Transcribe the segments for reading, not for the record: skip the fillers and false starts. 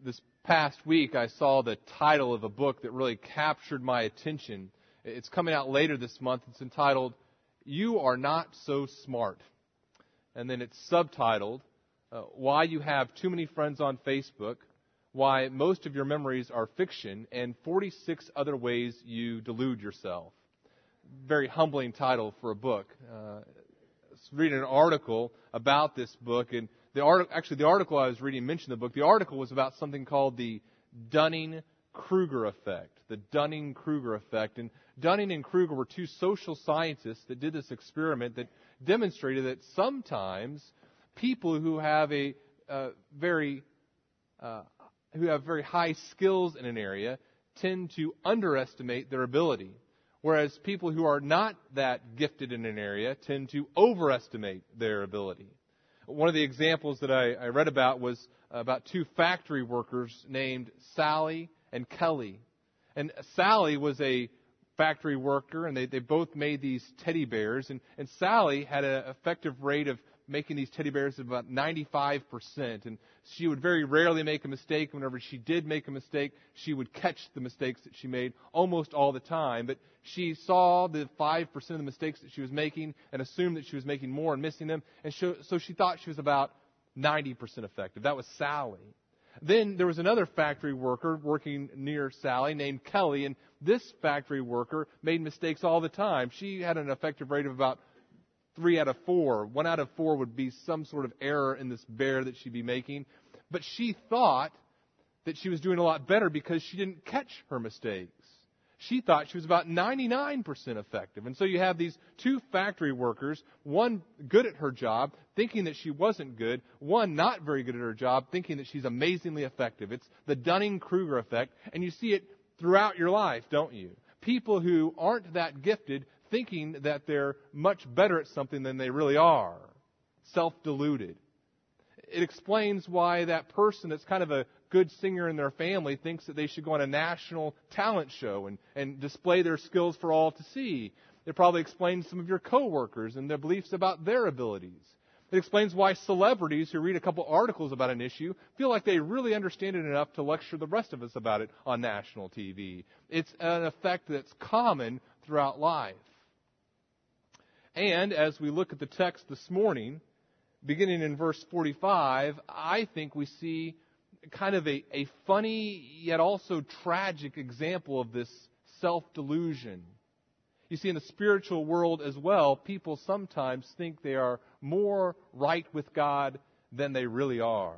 This past week, I saw the title of a book that really captured my attention. It's coming out later this month. It's entitled, "You Are Not So Smart." And then it's subtitled, "Why You Have Too Many Friends on Facebook, Why Most of Your Memories Are Fiction, and 46 Other Ways You Delude Yourself." Very humbling title for a book. I was reading an article about this book, and the article I was reading mentioned the book. The article was about something called the Dunning-Kruger effect. The Dunning-Kruger effect. And Dunning and Kruger were two social scientists that did this experiment that demonstrated that sometimes people who have very high skills in an area tend to underestimate their ability, whereas people who are not that gifted in an area tend to overestimate their ability. One of the examples that I read about was about two factory workers named Sally and Kelly. And Sally was a factory worker, and they both made these teddy bears. And Sally had an effective rate of making these teddy bears of about 95%. And she would very rarely make a mistake. Whenever she did make a mistake, she would catch the mistakes that she made almost all the time. But she saw the 5% of the mistakes that she was making and assumed that she was making more and missing them. And so she thought she was about 90% effective. That was Sally. Then there was another factory worker working near Sally named Kelly. And this factory worker made mistakes all the time. She had an effective rate of about 3 out of 4. 1 out of 4 would be some sort of error in this bear that she'd be making. But she thought that she was doing a lot better because she didn't catch her mistakes. She thought she was about 99% effective. And so you have these two factory workers, one good at her job, thinking that she wasn't good, one not very good at her job, thinking that she's amazingly effective. It's the Dunning-Kruger effect, and you see it throughout your life, don't you? People who aren't that gifted thinking that they're much better at something than they really are. Self-deluded. It explains why that person that's kind of a good singer in their family thinks that they should go on a national talent show and display their skills for all to see. It probably explains some of your coworkers and their beliefs about their abilities. It explains why celebrities who read a couple articles about an issue feel like they really understand it enough to lecture the rest of us about it on national TV. It's an effect that's common throughout life. And as we look at the text this morning, beginning in verse 45, I think we see kind of a funny yet also tragic example of this self-delusion. You see, in the spiritual world as well, people sometimes think they are more right with God than they really are.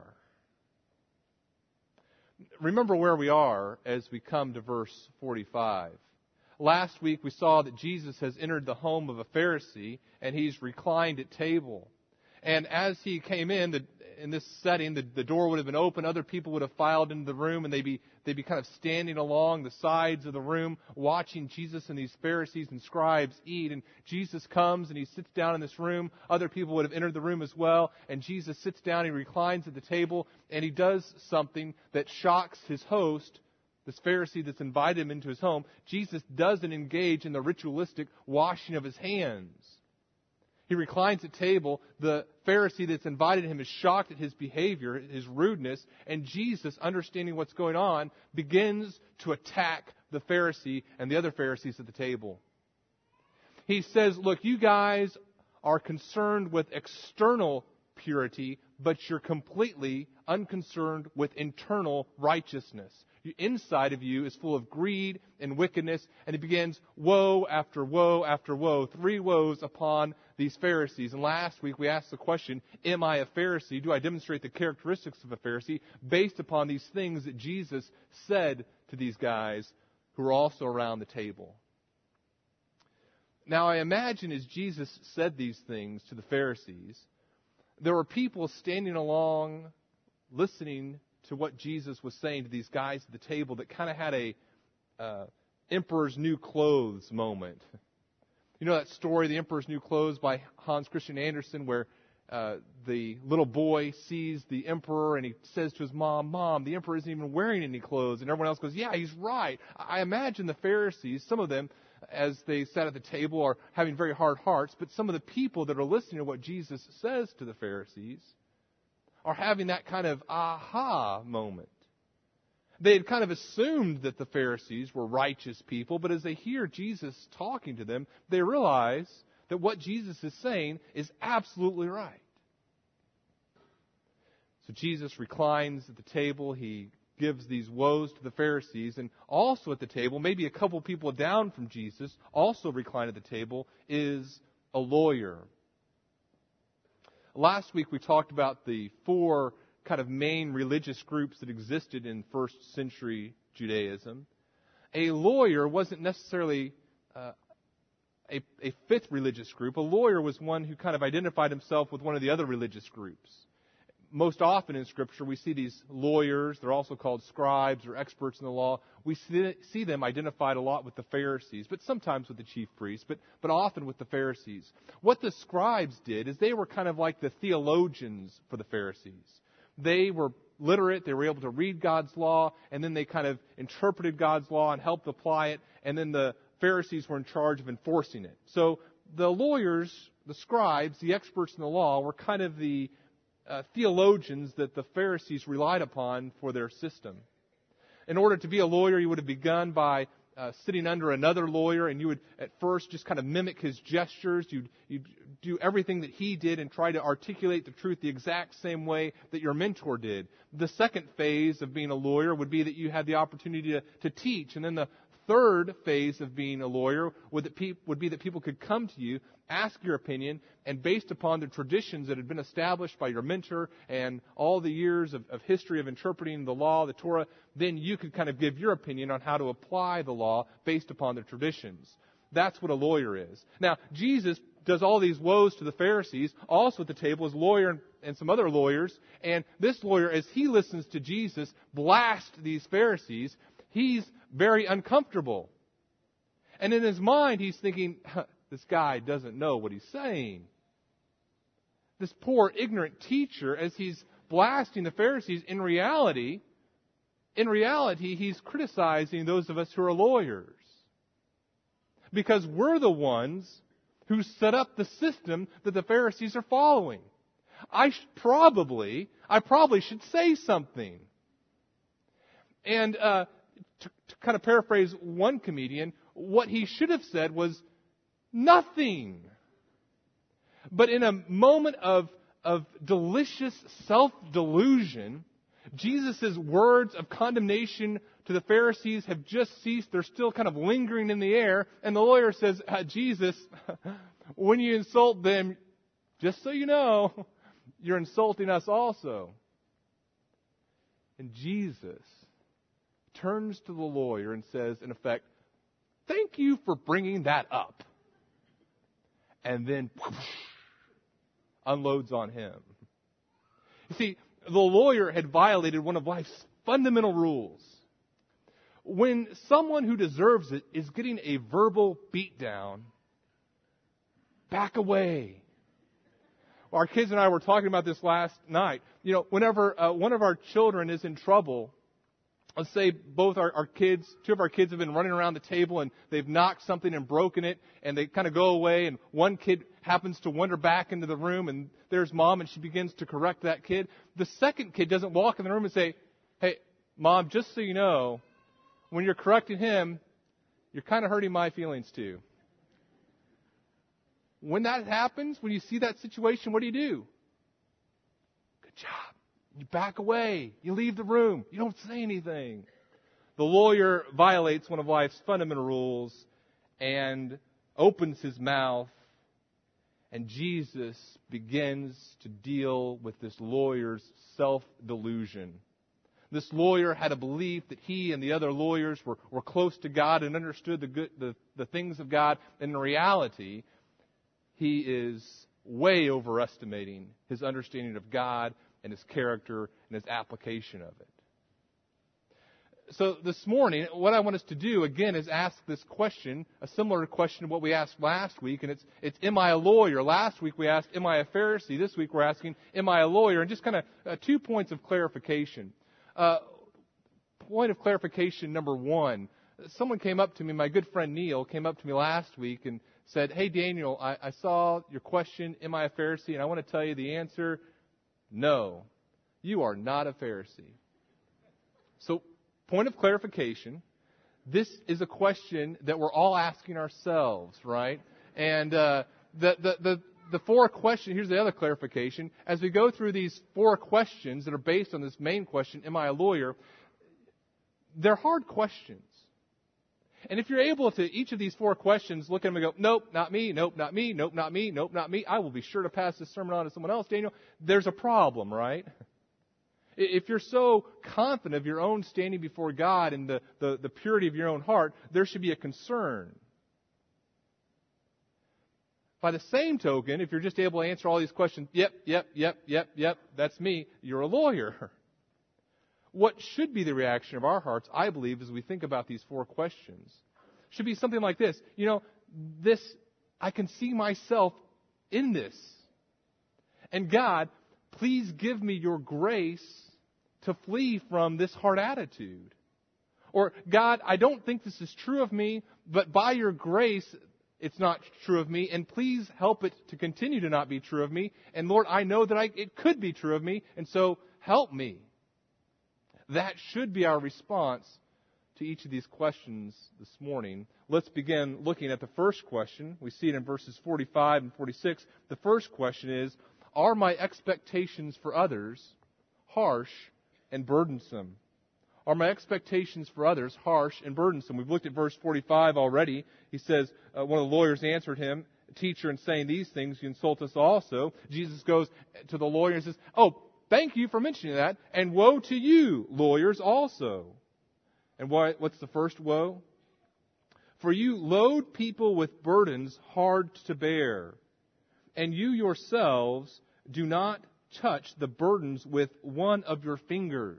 Remember where we are as we come to verse 45. Last week we saw that Jesus has entered the home of a Pharisee and he's reclined at table. And as he came in this setting, the door would have been open. Other people would have filed into the room, and they'd be kind of standing along the sides of the room, watching Jesus and these Pharisees and scribes eat. And Jesus comes and he sits down in this room. Other people would have entered the room as well. And Jesus sits down, he reclines at the table, and he does something that shocks his host, this Pharisee that's invited him into his home. Jesus doesn't engage in the ritualistic washing of his hands. He reclines at table. The Pharisee that's invited him is shocked at his behavior, his rudeness, and Jesus, understanding what's going on, begins to attack the Pharisee and the other Pharisees at the table. He says, look, you guys are concerned with external purity, but you're completely unconcerned with internal righteousness. The inside of you is full of greed and wickedness, and it begins woe after woe after woe, 3 woes upon these Pharisees. And last week we asked the question, am I a Pharisee? Do I demonstrate the characteristics of a Pharisee based upon these things that Jesus said to these guys who were also around the table? Now I imagine as Jesus said these things to the Pharisees, there were people standing along listening to what Jesus was saying to these guys at the table that kind of had a Emperor's New Clothes moment. You know that story, The Emperor's New Clothes, by Hans Christian Andersen, where the little boy sees the emperor and he says to his mom, "Mom, the emperor isn't even wearing any clothes." And everyone else goes, "Yeah, he's right." I imagine the Pharisees, some of them, as they sat at the table, are having very hard hearts. But some of the people that are listening to what Jesus says to the Pharisees are having that kind of aha moment. They had kind of assumed that the Pharisees were righteous people, but as they hear Jesus talking to them, they realize that what Jesus is saying is absolutely right. So Jesus reclines at the table. He gives these woes to the Pharisees. And also at the table, maybe a couple people down from Jesus, also reclined at the table, is a lawyer. Last week we talked about the four kind of main religious groups that existed in first century Judaism. A lawyer wasn't necessarily a fifth religious group. A lawyer was one who kind of identified himself with one of the other religious groups. Most often in Scripture we see these lawyers, they're also called scribes or experts in the law. We see them identified a lot with the Pharisees, but sometimes with the chief priests, but often with the Pharisees. What the scribes did is they were kind of like the theologians for the Pharisees. They were literate, they were able to read God's law, and then they kind of interpreted God's law and helped apply it, and then the Pharisees were in charge of enforcing it. So the lawyers, the scribes, the experts in the law were kind of the theologians that the Pharisees relied upon for their system. In order to be a lawyer, you would have begun by sitting under another lawyer, and you would at first just kind of mimic his gestures. You'd do everything that he did and try to articulate the truth the exact same way that your mentor did. The second phase of being a lawyer would be that you had the opportunity to teach. And then the third phase of being a lawyer would be that people could come to you, ask your opinion, and based upon the traditions that had been established by your mentor and all the years of history of interpreting the law, the Torah, then you could kind of give your opinion on how to apply the law based upon the traditions. That's what a lawyer is. Now, Jesus does all these woes to the Pharisees. Also at the table is a lawyer and some other lawyers. And this lawyer, as he listens to Jesus blast these Pharisees, he's very uncomfortable. And in his mind, he's thinking, this guy doesn't know what he's saying. This poor, ignorant teacher, as he's blasting the Pharisees, in reality, he's criticizing those of us who are lawyers. Because we're the ones who set up the system that the Pharisees are following. I probably should say something. And to kind of paraphrase one comedian, what he should have said was nothing. But in a moment of delicious self-delusion, Jesus' words of condemnation to the Pharisees have just ceased. They're still kind of lingering in the air. And the lawyer says, Jesus, when you insult them, just so you know, you're insulting us also. And Jesus turns to the lawyer and says, in effect, thank you for bringing that up. And then unloads on him. You see, the lawyer had violated one of life's fundamental rules. When someone who deserves it is getting a verbal beatdown, back away. Well, our kids and I were talking about this last night. You know, whenever one of our children is in trouble, let's say both our kids, two of our kids have been running around the table and they've knocked something and broken it, and they kind of go away, and one kid happens to wander back into the room, and there's mom, and she begins to correct that kid. The second kid doesn't walk in the room and say, hey, mom, just so you know, when you're correcting him, you're kind of hurting my feelings too. When that happens, when you see that situation, what do? Good job. You back away. You leave the room. You don't say anything. The lawyer violates one of life's fundamental rules and opens his mouth, and Jesus begins to deal with this lawyer's self-delusion. This lawyer had a belief that he and the other lawyers were close to God and understood the things of God. And in reality, he is way overestimating his understanding of God and his character and his application of it. So this morning, what I want us to do, again, is ask this question, a similar question to what we asked last week, and it's am I a lawyer? Last week we asked, am I a Pharisee? This week we're asking, am I a lawyer? And just kind of 2 points of clarification. Point of clarification number one, someone came up to me, my good friend Neil came up to me last week and said, hey Daniel, I saw your question, am I a Pharisee? And I want to tell you the answer, no, you are not a Pharisee. So point of clarification, this is a question that we're all asking ourselves, right? And the four questions, here's the other clarification. As we go through these four questions that are based on this main question, am I a lawyer? They're hard questions. And if you're able to, each of these four questions, look at them and go, nope, not me, nope, not me, nope, not me, nope, not me, I will be sure to pass this sermon on to someone else, Daniel, there's a problem, right? If you're so confident of your own standing before God and the purity of your own heart, there should be a concern. By the same token, if you're just able to answer all these questions, yep, that's me, you're a lawyer. What should be the reaction of our hearts, I believe, as we think about these four questions, should be something like this. You know, I can see myself in this. And God, please give me your grace to flee from this hard attitude. Or, God, I don't think this is true of me, but by your grace, it's not true of me, and please help it to continue to not be true of me. And Lord, I know that it could be true of me, and so help me. That should be our response to each of these questions this morning. Let's begin looking at the first question. We see it in verses 45 and 46. The first question is, are my expectations for others harsh and burdensome? Are my expectations for others harsh and burdensome? We've looked at verse 45 already. He says, one of the lawyers answered him, Teacher, in saying these things, you insult us also. Jesus goes to the lawyer and says, oh, thank you for mentioning that. And woe to you, lawyers, also. And what's the first woe? For you load people with burdens hard to bear, and you yourselves do not touch the burdens with one of your fingers.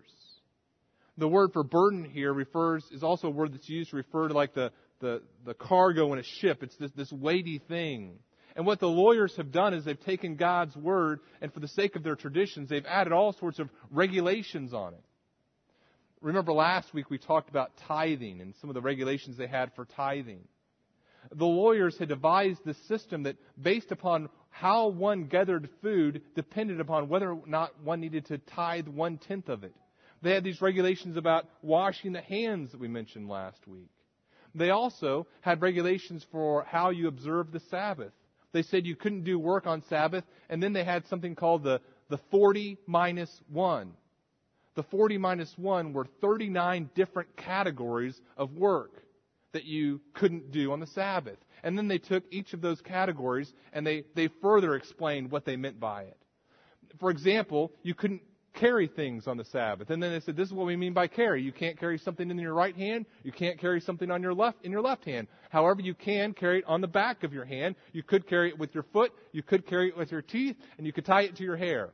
The word for burden here is also a word that's used to refer to like the cargo in a ship. It's this weighty thing. And what the lawyers have done is they've taken God's word, and for the sake of their traditions, they've added all sorts of regulations on it. Remember last week we talked about tithing and some of the regulations they had for tithing. The lawyers had devised this system that, based upon how one gathered food, depended upon whether or not one needed to tithe 1/10 of it. They had these regulations about washing the hands that we mentioned last week. They also had regulations for how you observed the Sabbath. They said you couldn't do work on Sabbath, and then they had something called the 40 minus 1. The 40 minus 1 were 39 different categories of work that you couldn't do on the Sabbath. And then they took each of those categories and they further explained what they meant by it. For example, you couldn't carry things on the Sabbath. And then they said, this is what we mean by carry. You can't carry something in your right hand. You can't carry something in your left hand. However, you can carry it on the back of your hand. You could carry it with your foot. You could carry it with your teeth. And you could tie it to your hair.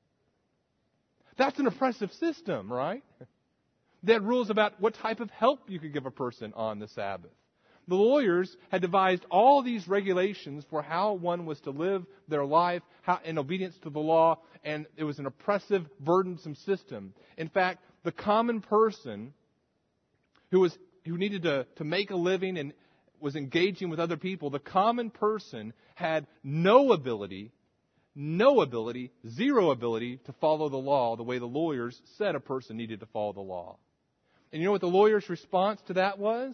That's an oppressive system, right? They had rules about what type of help you could give a person on the Sabbath. The lawyers had devised all these regulations for how one was to live their life in obedience to the law, and it was an oppressive, burdensome system. In fact, the common person who needed to make a living and was engaging with other people, the common person had zero ability to follow the law the way the lawyers said a person needed to follow the law. And you know what the lawyer's response to that was?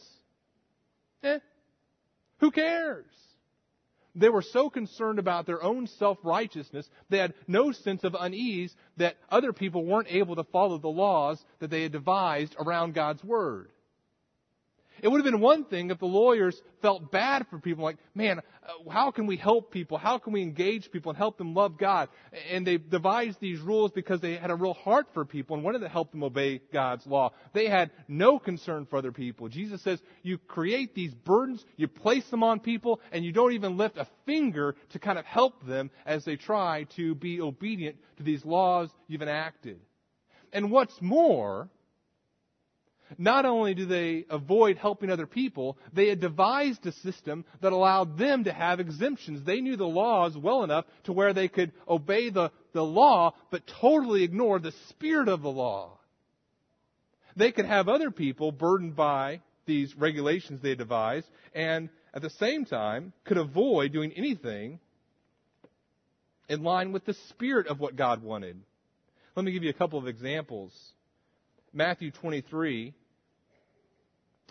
Who cares? They were so concerned about their own self-righteousness, they had no sense of unease that other people weren't able to follow the laws that they had devised around God's Word. It would have been one thing if the lawyers felt bad for people, like, man, how can we help people? How can we engage people and help them love God? And they devised these rules because they had a real heart for people and wanted to help them obey God's law. They had no concern for other people. Jesus says you create these burdens, you place them on people, and you don't even lift a finger to kind of help them as they try to be obedient to these laws you've enacted. And what's more, not only do they avoid helping other people, they had devised a system that allowed them to have exemptions. They knew the laws well enough to where they could obey the law, but totally ignore the spirit of the law. They could have other people burdened by these regulations they had devised, and at the same time could avoid doing anything in line with the spirit of what God wanted. Let me give you a couple of examples. Matthew 23,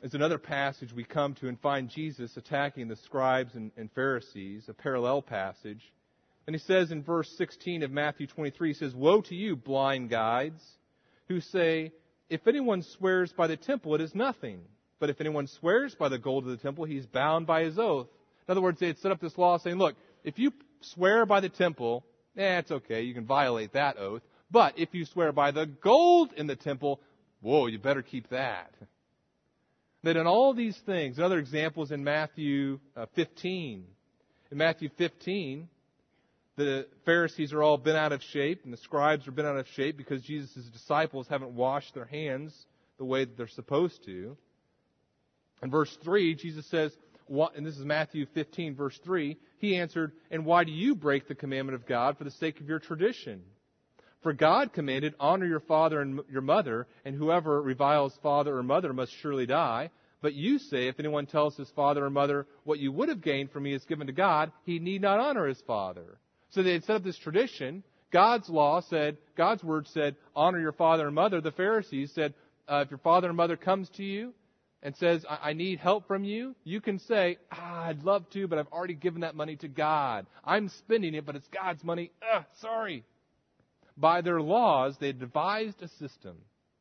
is another passage we come to and find Jesus attacking the scribes and Pharisees, a parallel passage. And he says in verse 16 of Matthew 23, he says, "Woe to you, blind guides, who say, if anyone swears by the temple, it is nothing. But if anyone swears by the gold of the temple, he's bound by his oath." In other words, they had set up this law saying, look, if you swear by the temple, it's okay, you can violate that oath. But if you swear by the gold in the temple, whoa, you better keep that. That in all these things, another example is in Matthew 15. In Matthew 15, the Pharisees are all bent out of shape, and the scribes are bent out of shape because Jesus' disciples haven't washed their hands the way that they're supposed to. In verse 3, Jesus says, and this is Matthew 15, verse 3, he answered, "And why do you break the commandment of God for the sake of your tradition? For God commanded, honor your father and your mother, and whoever reviles father or mother must surely die. But you say, if anyone tells his father or mother, what you would have gained from me is given to God, he need not honor his father." So they had set up this tradition. God's law said, God's word said, honor your father and mother. The Pharisees said, if your father and mother comes to you and says, I need help from you, you can say, I'd love to, but I've already given that money to God. I'm spending it, but it's God's money. Sorry. By their laws, they devised a system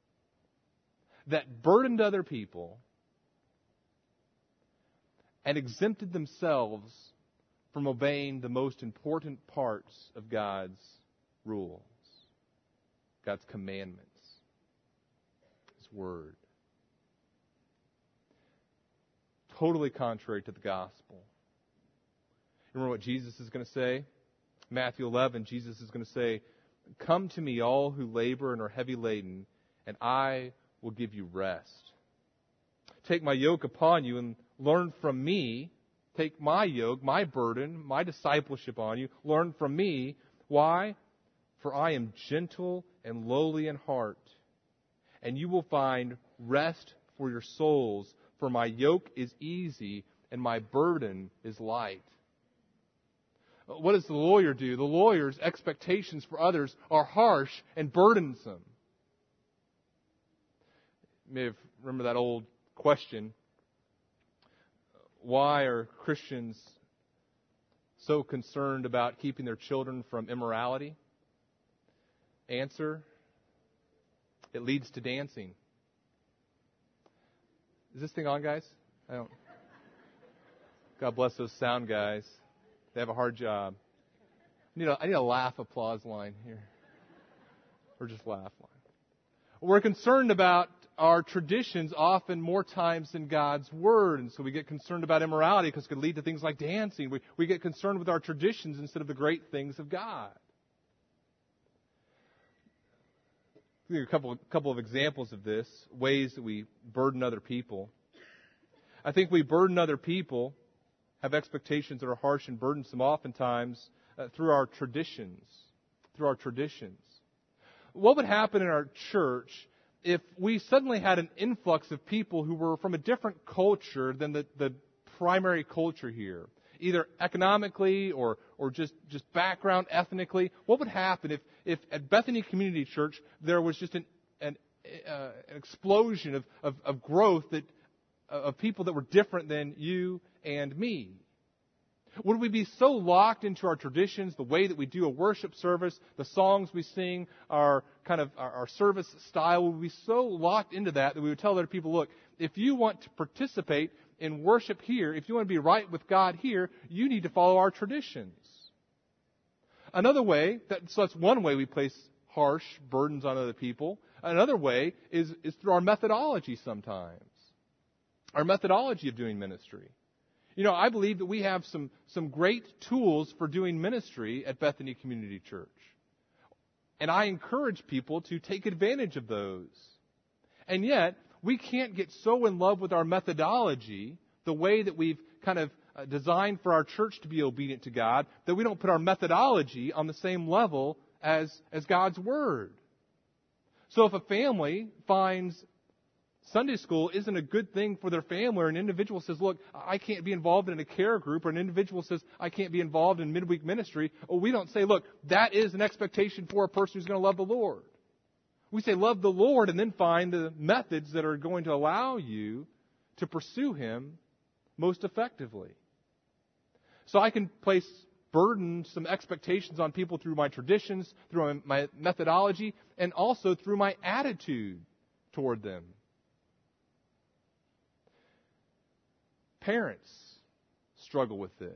that burdened other people and exempted themselves from obeying the most important parts of God's rules, God's commandments, His Word. Totally contrary to the gospel. Remember what Jesus is going to say? Matthew 11, Jesus is going to say, "Come to me, all who labor and are heavy laden, and I will give you rest. Take my yoke upon you and learn from me." Take my yoke, my burden, my discipleship on you. Learn from me. Why? "For I am gentle and lowly in heart, and you will find rest for your souls. For my yoke is easy and my burden is light." What does the lawyer do? The lawyer's expectations for others are harsh and burdensome. You may have remember that old question. Why are Christians so concerned about keeping their children from immorality? Answer: it leads to dancing. Is this thing on, guys? God bless those sound guys. They have a hard job. I need a laugh applause line here. Or just laugh line. We're concerned about our traditions often more times than God's Word. And so we get concerned about immorality because it could lead to things like dancing. We get concerned with our traditions instead of the great things of God. I'll give you a couple of examples of this, ways that we burden other people. I think we burden other people, have expectations that are harsh and burdensome oftentimes through our traditions. What would happen in our church if we suddenly had an influx of people who were from a different culture than the primary culture here, either economically or just background ethnically? What would happen if at Bethany Community Church there was just an explosion of growth of people that were different than you and me? Would we be so locked into our traditions, the way that we do a worship service, the songs we sing, our service style? Would we be so locked into that we would tell other people, look, if you want to participate in worship here, if you want to be right with God here, you need to follow our traditions? Another way, so that's one way we place harsh burdens on other people. Another way is through our methodology sometimes. Our methodology of doing ministry. I believe that we have some great tools for doing ministry at Bethany Community Church. And I encourage people to take advantage of those. And yet, we can't get so in love with our methodology, the way that we've kind of designed for our church to be obedient to God, that we don't put our methodology on the same level as God's Word. So if a family finds Sunday school isn't a good thing for their family, or an individual says, look, I can't be involved in a care group, or an individual says, I can't be involved in midweek ministry, we don't say, look, that is an expectation for a person who's going to love the Lord. We say, love the Lord, and then find the methods that are going to allow you to pursue Him most effectively. So I can place burdensome expectations on people through my traditions, through my methodology, and also through my attitude toward them. Parents struggle with this.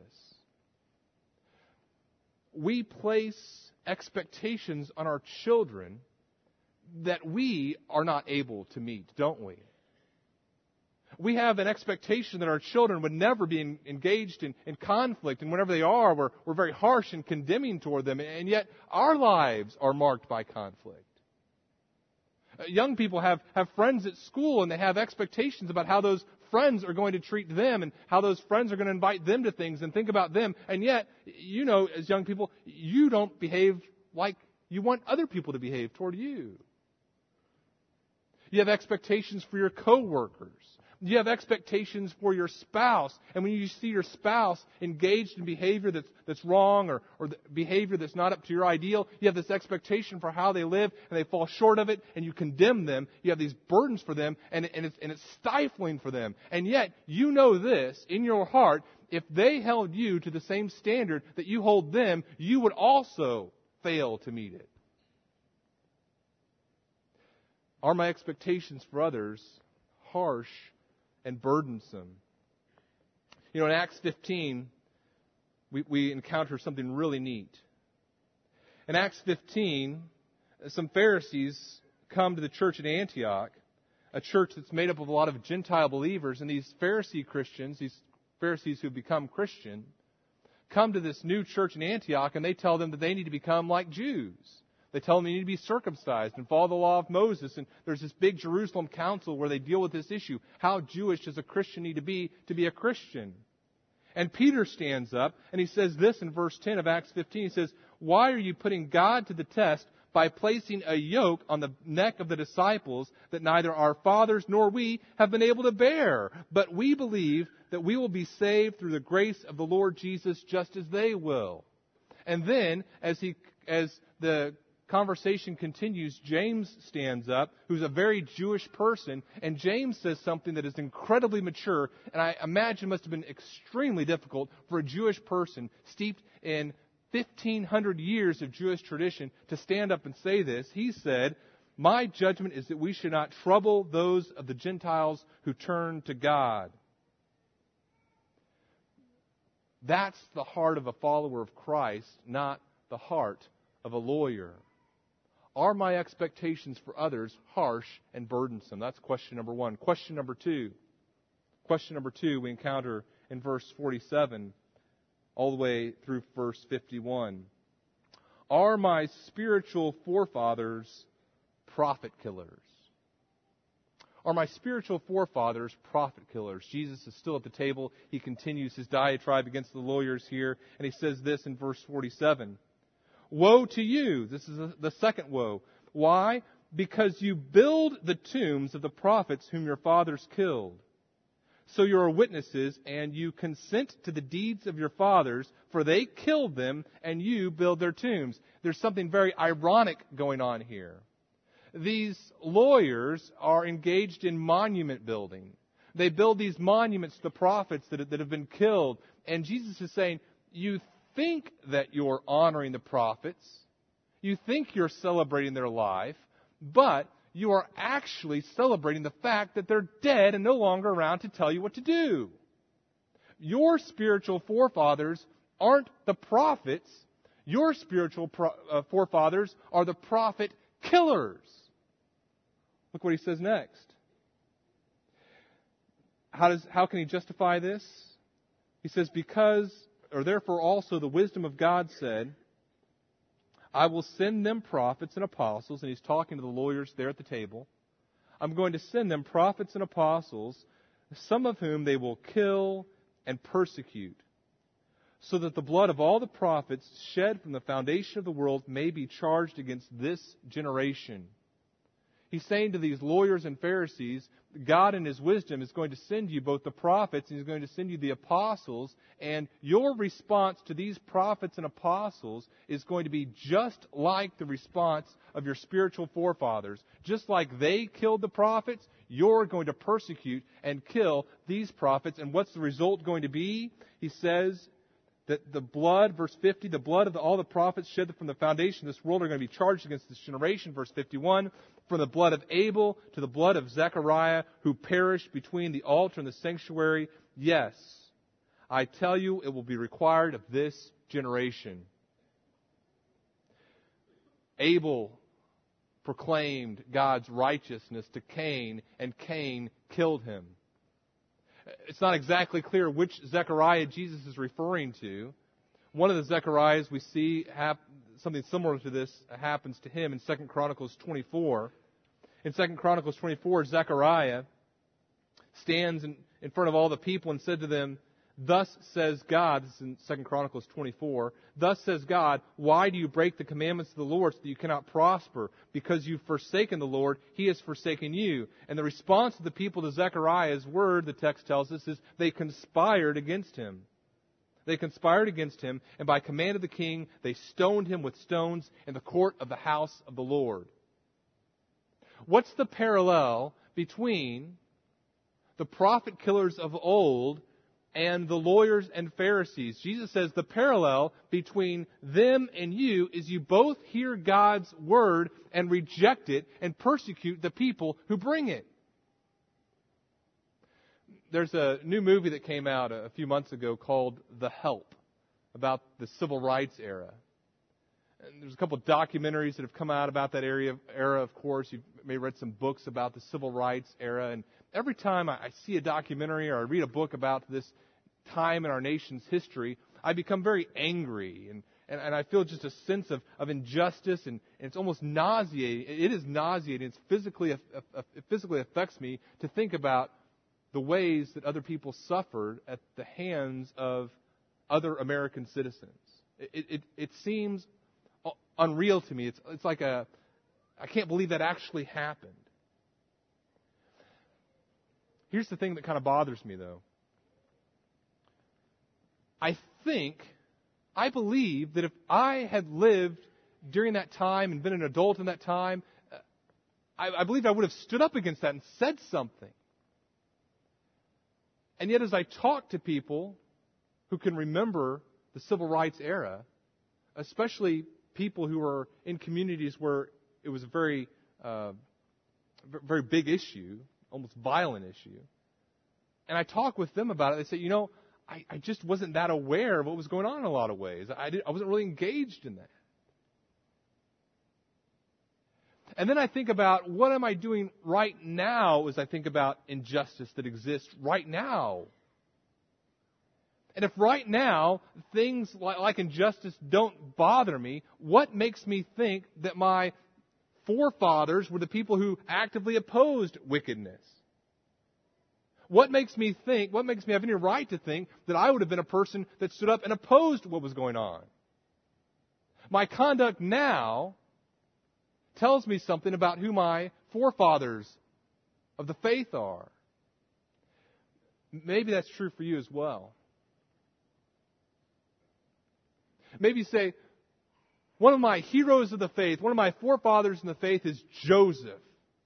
We place expectations on our children that we are not able to meet, don't we? We have an expectation that our children would never be engaged in conflict, and whenever they are, we're very harsh and condemning toward them, and yet our lives are marked by conflict. Young people have friends at school, and they have expectations about how those friends are going to treat them and how those friends are going to invite them to things and think about them, and yet, you know, as young people, you don't behave like you want other people to behave toward you. You have expectations for your coworkers. You have expectations for your spouse. And when you see your spouse engaged in behavior that's wrong or behavior that's not up to your ideal, you have this expectation for how they live and they fall short of it and you condemn them. You have these burdens for them and it's stifling for them. And yet, you know this in your heart, if they held you to the same standard that you hold them, you would also fail to meet it. Are my expectations for others harsh and burdensome? You know, in Acts 15, we encounter something really neat. In Acts 15, some Pharisees come to the church at Antioch, a church that's made up of a lot of Gentile believers, and these Pharisee Christians, these Pharisees who become Christian, come to this new church in Antioch, and they tell them that they need to become like Jews. They tell them they need to be circumcised and follow the law of Moses. And there's this big Jerusalem council where they deal with this issue. How Jewish does a Christian need to be a Christian? And Peter stands up and he says this in verse 10 of Acts 15. He says, "Why are you putting God to the test by placing a yoke on the neck of the disciples that neither our fathers nor we have been able to bear? But we believe that we will be saved through the grace of the Lord Jesus just as they will." And then, as the conversation continues, James stands up, who's a very Jewish person, and James says something that is incredibly mature, and I imagine must have been extremely difficult for a Jewish person steeped in 1,500 years of Jewish tradition to stand up and say this. He said, "My judgment is that we should not trouble those of the Gentiles who turn to God." That's the heart of a follower of Christ, not the heart of a lawyer. Are my expectations for others harsh and burdensome? That's question number one. Question number two we encounter in verse 47 all the way through verse 51. Are my spiritual forefathers prophet killers? Are my spiritual forefathers prophet killers? Jesus is still at the table. He continues his diatribe against the lawyers here, and he says this in verse 47. "Woe to you." This is the second woe. Why? "Because you build the tombs of the prophets whom your fathers killed. So you are witnesses, and you consent to the deeds of your fathers, for they killed them, and you build their tombs." There's something very ironic going on here. These lawyers are engaged in monument building. They build these monuments to the prophets that have been killed. And Jesus is saying, you think that you're honoring the prophets. You think you're celebrating their life. But you are actually celebrating the fact that they're dead and no longer around to tell you what to do. Your spiritual forefathers aren't the prophets. Your spiritual forefathers are the prophet killers. Look what he says next. How can he justify this? He says, therefore also the wisdom of God said, "I will send them prophets and apostles," and he's talking to the lawyers there at the table. "I'm going to send them prophets and apostles, some of whom they will kill and persecute, so that the blood of all the prophets shed from the foundation of the world may be charged against this generation." He's saying to these lawyers and Pharisees, God in His wisdom is going to send you both the prophets and He's going to send you the apostles, and your response to these prophets and apostles is going to be just like the response of your spiritual forefathers. Just like they killed the prophets, you're going to persecute and kill these prophets. And what's the result going to be? He says that the blood, verse 50, the blood of all the prophets shed from the foundation of this world are going to be charged against this generation. Verse 51, from the blood of Abel to the blood of Zechariah, who perished between the altar and the sanctuary. Yes, I tell you, it will be required of this generation. Abel proclaimed God's righteousness to Cain, and Cain killed him. It's not exactly clear which Zechariah Jesus is referring to. One of the Zechariahs we see something similar to this happens to him in 2 Chronicles 24. In 2 Chronicles 24, Zechariah stands in front of all the people and said to them, "Thus says God," this is in 2 Chronicles 24, "Thus says God, why do you break the commandments of the Lord so that you cannot prosper? Because you've forsaken the Lord, He has forsaken you." And the response of the people to Zechariah's word, the text tells us, is they conspired against him. They conspired against him, and by command of the king, they stoned him with stones in the court of the house of the Lord. What's the parallel between the prophet killers of old and the lawyers and Pharisees? Jesus says the parallel between them and you is you both hear God's word and reject it and persecute the people who bring it. There's a new movie that came out a few months ago called The Help, about the civil rights era. And there's a couple of documentaries that have come out about that era, of course. You may have read some books about the civil rights era. And every time I see a documentary or I read a book about this time in our nation's history, I become very angry. And I feel just a sense of injustice, and it's almost nauseating. It is nauseating. It physically affects me to think about the ways that other people suffered at the hands of other American citizens. It seems unreal to me. It's like I can't believe that actually happened. Here's the thing that kind of bothers me, though. I believe that if I had lived during that time and been an adult in that time, I believe I would have stood up against that and said something. And yet as I talk to people who can remember the civil rights era, especially people who are in communities where it was a very, very big issue, almost violent issue, and I talk with them about it, they say, I just wasn't that aware of what was going on in a lot of ways. I wasn't really engaged in that. And then I think about, what am I doing right now as I think about injustice that exists right now? And if right now things like injustice don't bother me, what makes me think that my forefathers were the people who actively opposed wickedness? What makes me have any right to think that I would have been a person that stood up and opposed what was going on? My conduct now tells me something about who my forefathers of the faith are. Maybe that's true for you as well. Maybe you say, one of my heroes of the faith, one of my forefathers in the faith is Joseph.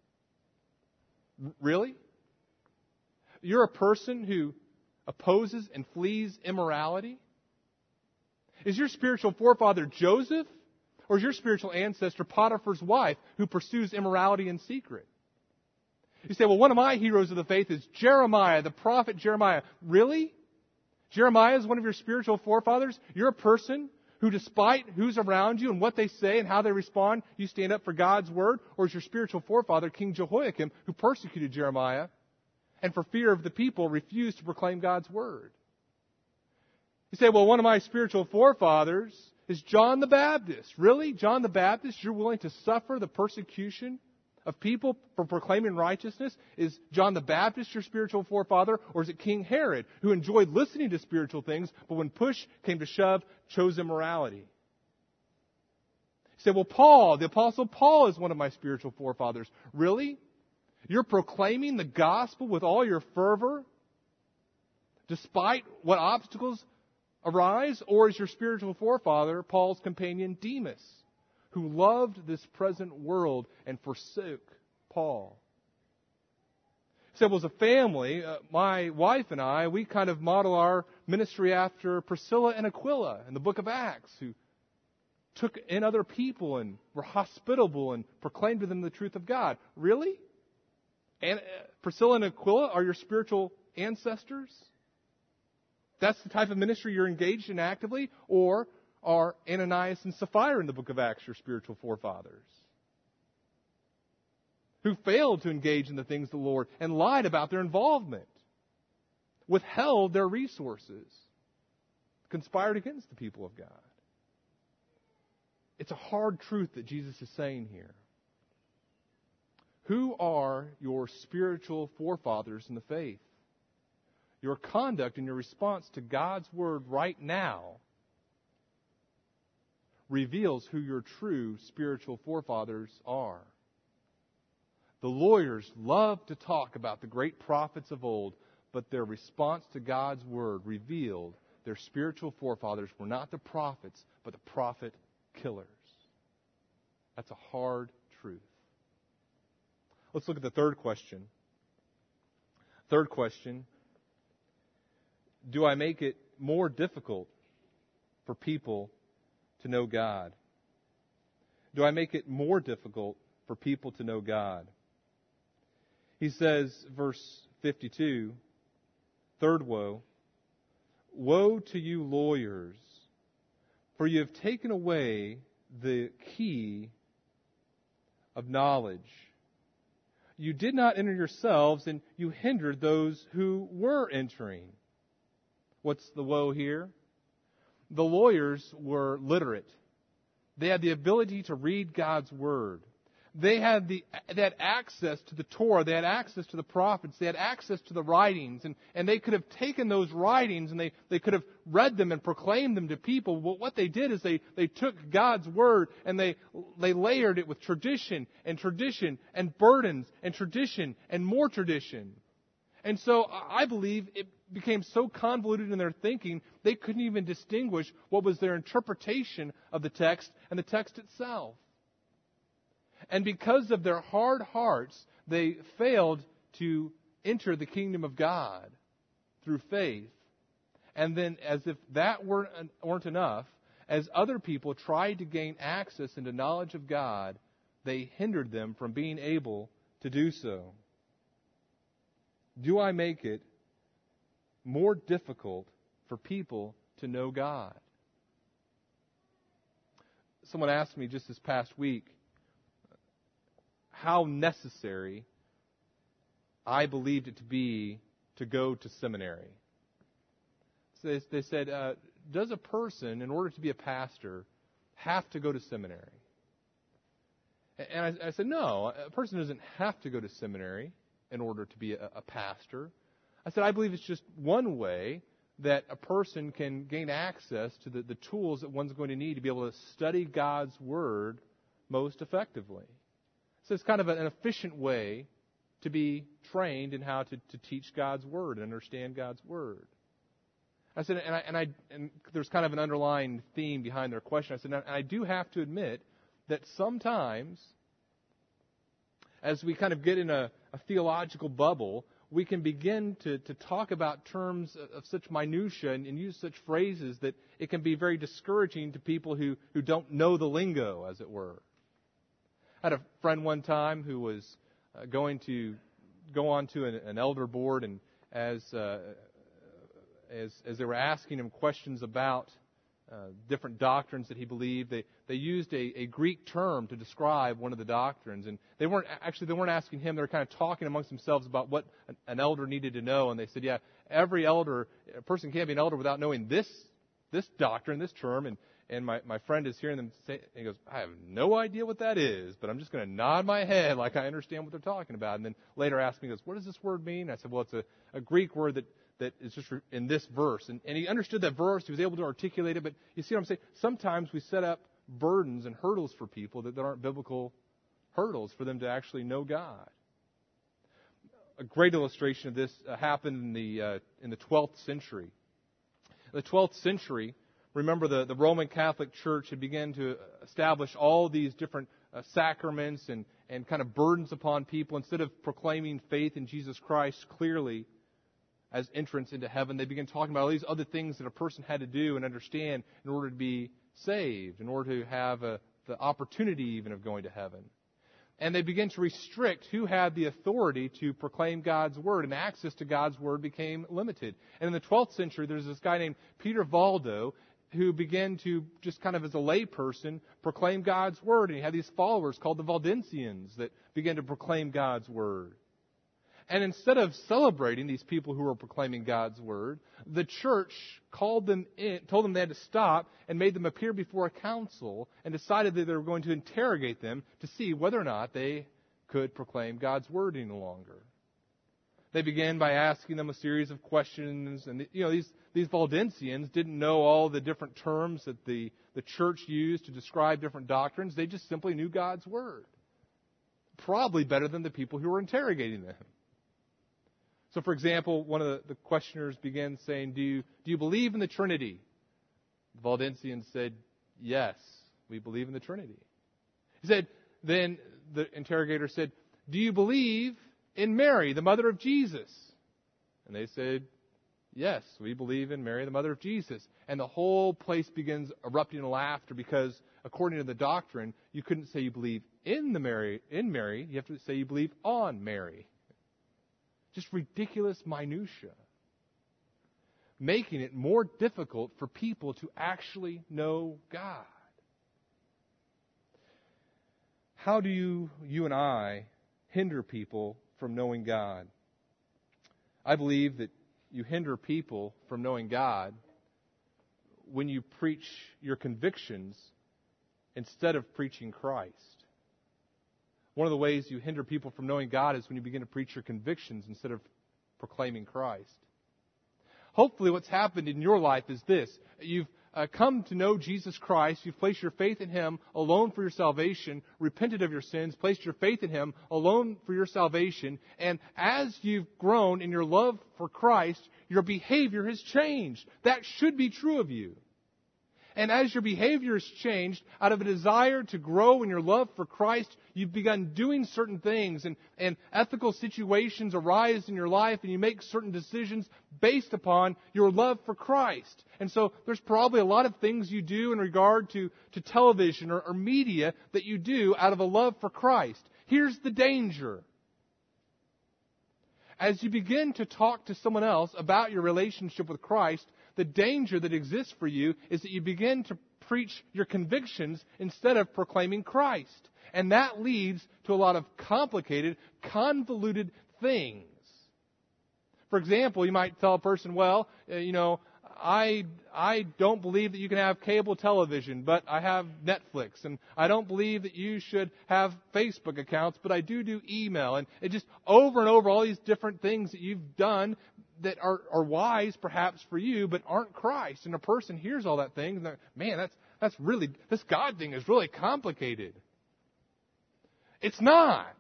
Really? You're a person who opposes and flees immorality? Is your spiritual forefather Joseph? Or is your spiritual ancestor Potiphar's wife, who pursues immorality in secret? You say, well, one of my heroes of the faith is Jeremiah, the prophet Jeremiah. Really? Jeremiah is one of your spiritual forefathers? You're a person who, despite who's around you and what they say and how they respond, you stand up for God's word? Or is your spiritual forefather King Jehoiakim, who persecuted Jeremiah and for fear of the people refused to proclaim God's word? You say, well, one of my spiritual forefathers is John the Baptist. Really? John the Baptist? You're willing to suffer the persecution of people for proclaiming righteousness? Is John the Baptist your spiritual forefather? Or is it King Herod, who enjoyed listening to spiritual things, but when push came to shove, chose immorality? say, well, Paul, the Apostle Paul is one of my spiritual forefathers. Really? You're proclaiming the gospel with all your fervor, despite what obstacles arise? Or is your spiritual forefather Paul's companion Demas, who loved this present world and forsook Paul? So, well, as a family, my wife and I, we kind of model our ministry after Priscilla and Aquila in the book of Acts, who took in other people and were hospitable and proclaimed to them the truth of God. Really? And Priscilla and Aquila are your spiritual ancestors? That's the type of ministry you're engaged in actively? Or are Ananias and Sapphira in the book of Acts your spiritual forefathers, who failed to engage in the things of the Lord and lied about their involvement, withheld their resources, conspired against the people of God? It's a hard truth that Jesus is saying here. Who are your spiritual forefathers in the faith? Your conduct and your response to God's Word right now reveals who your true spiritual forefathers are. The lawyers love to talk about the great prophets of old, but their response to God's Word revealed their spiritual forefathers were not the prophets, but the prophet killers. That's a hard truth. Let's look at the third question. Third question, do I make it more difficult for people to know God? Do I make it more difficult for people to know God? He says, verse 52, third woe, woe to you lawyers, for you have taken away the key of knowledge. You did not enter yourselves, and you hindered those who were entering. What's the woe here? The lawyers were literate. They had the ability to read God's Word. They had access to the Torah. They had access to the prophets. They had access to the writings. And they could have taken those writings and they could have read them and proclaimed them to people. But what they did is they took God's Word and they layered it with tradition and burdens and tradition and more tradition. And so I believe it became so convoluted in their thinking, they couldn't even distinguish what was their interpretation of the text and the text itself. And because of their hard hearts, they failed to enter the kingdom of God through faith. And then, as if that weren't enough, as other people tried to gain access into knowledge of God, they hindered them from being able to do so. Do I make it more difficult for people to know God? Someone asked me just this past week how necessary I believed it to be to go to seminary. So they said, does a person, in order to be a pastor, have to go to seminary? And I said, no, a person doesn't have to go to seminary in order to be a pastor. I said, I believe it's just one way that a person can gain access to the tools that one's going to need to be able to study God's Word most effectively. So it's kind of an efficient way to be trained in how to teach God's Word and understand God's Word. I said, and there's kind of an underlying theme behind their question. I said, and I do have to admit that sometimes, as we kind of get in a theological bubble, we can begin to talk about terms of such minutia and use such phrases that it can be very discouraging to people who don't know the lingo, as it were. I had a friend one time who was going to go on to an elder board, and as they were asking him questions about different doctrines that he believed, they used a Greek term to describe one of the doctrines, and they weren't asking him. They were kind of talking amongst themselves about what an elder needed to know, and they said, yeah, every elder, a person can't be an elder without knowing this doctrine, this term, and my friend is hearing them say, and he goes, I have no idea what that is, but I'm just going to nod my head like I understand what they're talking about. And then later asked me, he goes, what does this word mean? I said, well, it's a Greek word that is just in this verse. And he understood that verse. He was able to articulate it. But you see what I'm saying? Sometimes we set up burdens and hurdles for people that aren't biblical hurdles for them to actually know God. A great illustration of this happened in the 12th century. In the 12th century, remember the Roman Catholic Church had begun to establish all these different sacraments and kind of burdens upon people. Instead of proclaiming faith in Jesus Christ clearly as entrance into heaven, they began talking about all these other things that a person had to do and understand in order to be saved, in order to have the opportunity even of going to heaven. And they began to restrict who had the authority to proclaim God's Word, and access to God's Word became limited. And in the 12th century, there's this guy named Peter Valdo who began to, just kind of as a layperson, proclaim God's Word. And he had these followers called the Valdensians that began to proclaim God's Word. And instead of celebrating these people who were proclaiming God's Word, the church called them in, told them they had to stop, and made them appear before a council, and decided that they were going to interrogate them to see whether or not they could proclaim God's Word any longer. They began by asking them a series of questions, and these Valdensians didn't know all the different terms that the church used to describe different doctrines. They just simply knew God's Word. Probably better than the people who were interrogating them. So, for example, one of the questioners began saying, do you believe in the Trinity? The Valdensians said, yes, we believe in the Trinity. Then the interrogator said, do you believe in Mary, the mother of Jesus? And they said, yes, we believe in Mary, the mother of Jesus. And the whole place begins erupting in laughter because, according to the doctrine, you couldn't say you believe in Mary. You have to say you believe on Mary. Just ridiculous minutia, making it more difficult for people to actually know God. How do you and I hinder people from knowing God? I believe that you hinder people from knowing God when you preach your convictions instead of preaching Christ. One of the ways you hinder people from knowing God is when you begin to preach your convictions instead of proclaiming Christ. Hopefully what's happened in your life is this. You've come to know Jesus Christ. You've placed your faith in Him alone for your salvation, repented of your sins, placed your faith in Him alone for your salvation. And as you've grown in your love for Christ, your behavior has changed. That should be true of you. And as your behavior has changed, out of a desire to grow in your love for Christ, you've begun doing certain things, and ethical situations arise in your life, and you make certain decisions based upon your love for Christ. And so there's probably a lot of things you do in regard to television or media that you do out of a love for Christ. Here's the danger. As you begin to talk to someone else about your relationship with Christ, the danger that exists for you is that you begin to preach your convictions instead of proclaiming Christ. And that leads to a lot of complicated, convoluted things. For example, you might tell a person, I don't believe that you can have cable television, but I have Netflix. And I don't believe that you should have Facebook accounts, but I do email. And it just over and over all these different things that you've done that are wise perhaps for you, but aren't Christ. And a person hears all that thing, and they're, man, this God thing is really complicated. It's not.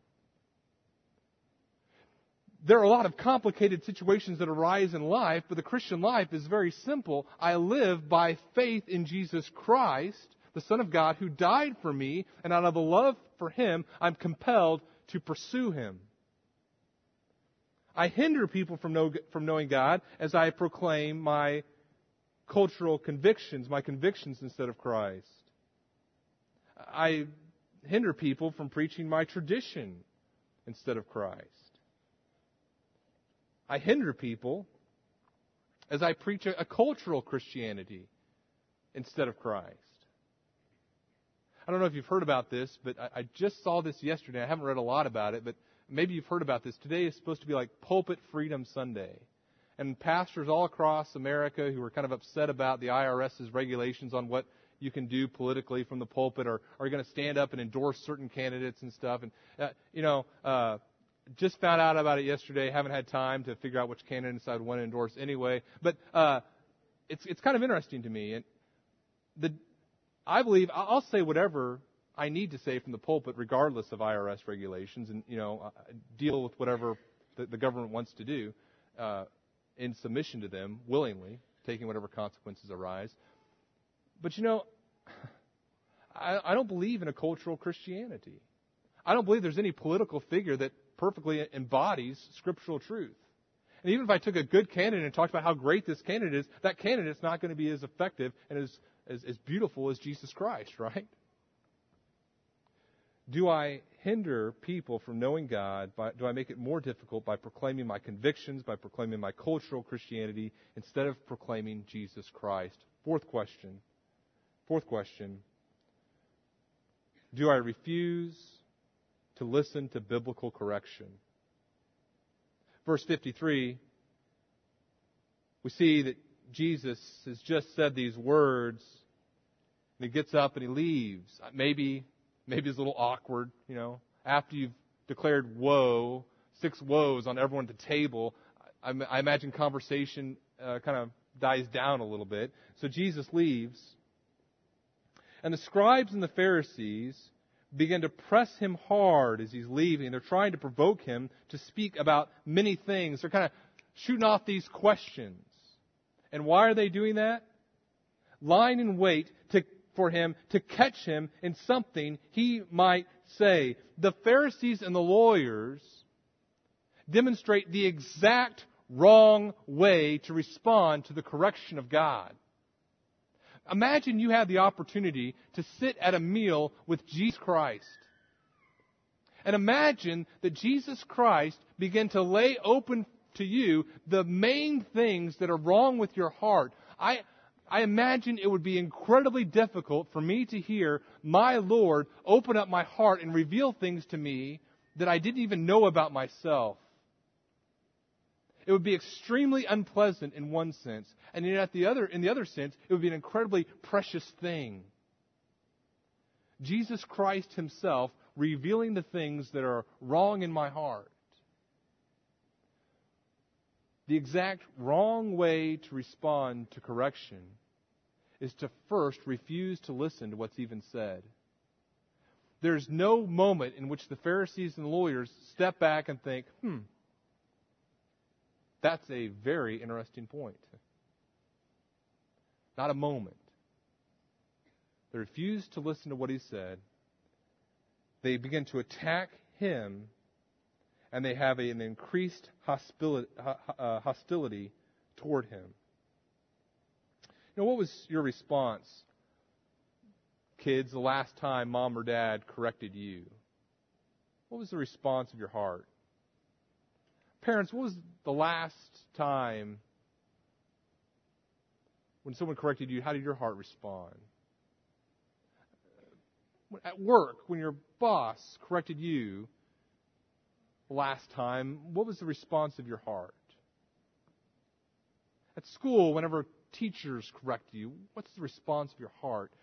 There are a lot of complicated situations that arise in life, but the Christian life is very simple. I live by faith in Jesus Christ, the Son of God, who died for me, and out of a love for Him, I'm compelled to pursue Him. I hinder people from knowing God as I proclaim my cultural convictions, my convictions instead of Christ. I hinder people from preaching my tradition instead of Christ. I hinder people as I preach a cultural Christianity instead of Christ. I don't know if you've heard about this, but I just saw this yesterday. I haven't read a lot about it, but maybe you've heard about this. Today is supposed to be like Pulpit Freedom Sunday. And pastors all across America who are kind of upset about the IRS's regulations on what you can do politically from the pulpit are going to stand up and endorse certain candidates and stuff. And, just found out about it yesterday. Haven't had time to figure out which candidates I'd want to endorse anyway. But it's kind of interesting to me. And I believe I'll say whatever I need to say from the pulpit, regardless of IRS regulations, and deal with whatever the government wants to do in submission to them, willingly, taking whatever consequences arise. But I don't believe in a cultural Christianity. I don't believe there's any political figure that perfectly embodies scriptural truth. And even if I took a good candidate and talked about how great this candidate is, that candidate's not going to be as effective and as beautiful as Jesus Christ, right? Do I hinder people from knowing God? Do I make it more difficult by proclaiming my convictions, by proclaiming my cultural Christianity, instead of proclaiming Jesus Christ? Fourth question. Do I refuse to listen to biblical correction? Verse 53, we see that Jesus has just said these words, and he gets up and he leaves. Maybe it's a little awkward, after you've declared woe, 6 woes on everyone at the table. I imagine conversation kind of dies down a little bit. So Jesus leaves. And the scribes and the Pharisees begin to press him hard as he's leaving. They're trying to provoke him to speak about many things. They're kind of shooting off these questions. And why are they doing that? Lying in wait for him, to catch him in something he might say. The Pharisees and the lawyers demonstrate the exact wrong way to respond to the correction of God. Imagine you had the opportunity to sit at a meal with Jesus Christ. And imagine that Jesus Christ began to lay open to you the main things that are wrong with your heart. I imagine it would be incredibly difficult for me to hear my Lord open up my heart and reveal things to me that I didn't even know about myself. It would be extremely unpleasant in one sense, and yet in the other sense, it would be an incredibly precious thing. Jesus Christ himself revealing the things that are wrong in my heart. The exact wrong way to respond to correction is to first refuse to listen to what's even said. There's no moment in which the Pharisees and the lawyers step back and think, that's a very interesting point. Not a moment. They refuse to listen to what he said. They begin to attack him, and they have an increased hostility toward him. What was your response, kids, the last time mom or dad corrected you? What was the response of your heart? Parents, what was the last time when someone corrected you, how did your heart respond? At work, when your boss corrected you last time, what was the response of your heart? At school, whenever teachers correct you, what's the response of your heart?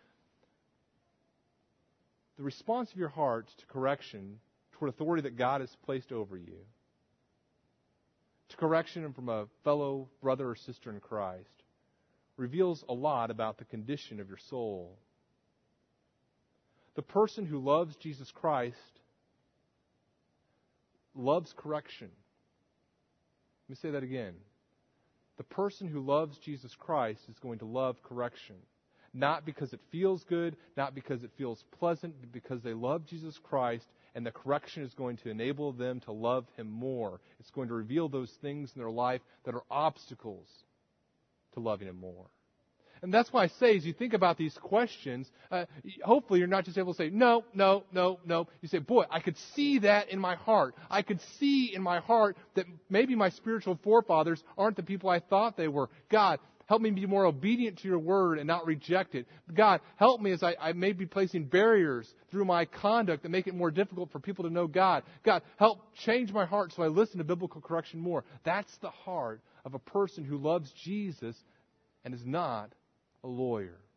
The response of your heart to correction toward authority that God has placed over you, to correction from a fellow brother or sister in Christ, reveals a lot about the condition of your soul. The person who loves Jesus Christ loves correction. Let me say that again. The person who loves Jesus Christ is going to love correction. Not because it feels good, not because it feels pleasant, but because they love Jesus Christ, and the correction is going to enable them to love Him more. It's going to reveal those things in their life that are obstacles to loving Him more. And that's why I say, as you think about these questions, hopefully you're not just able to say, no. You say, boy, I could see that in my heart. I could see in my heart that maybe my spiritual forefathers aren't the people I thought they were. God, help me be more obedient to your word and not reject it. God, help me as I may be placing barriers through my conduct that make it more difficult for people to know God. God, help change my heart so I listen to biblical correction more. That's the heart of a person who loves Jesus and is not a lawyer.